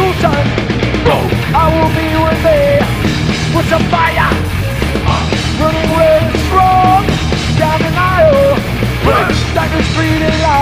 revolution. I will be with thee. With some fire, running red and strong down the aisle. Darkness breathing out.